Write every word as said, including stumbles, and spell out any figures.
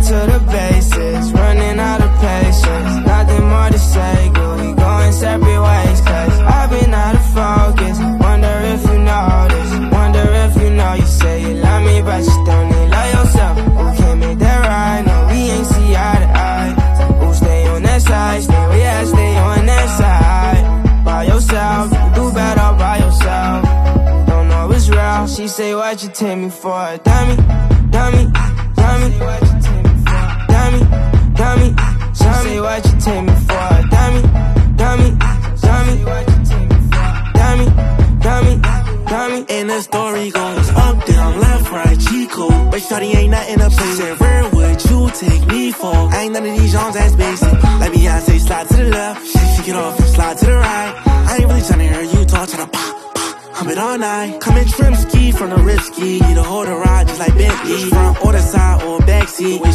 to the basics, running out of patience. Nothing more to say, girl, we going separate ways. Cause I've been out of focus. Wonder if you notice, wonder if you know. You say you love me, but you don't need love yourself. Who can't make that right? No, we ain't see eye to eye. Who stay on that side? Stay where you at, stay on that side. By yourself, you do better by yourself. Don't know it's real. She say, what you take me for? Dummy, dummy, dummy. Dummy, dummy. She say, what you take me for? Dummy, dummy, dummy. Dummy, dummy, dummy. And the story goes up, down, left, right, Chico. But shawty ain't nothing to play. Said, where would you take me for? I ain't none of these Jones that's basic. Like Beyonce, slide to the left, shake it off, slide to the right. I ain't really tryna hear you talk, tryna pop, pop, hump it all night. Come and trim ski from the rip ski, you to hold a ride just like Bentley. Front or the side or backseat.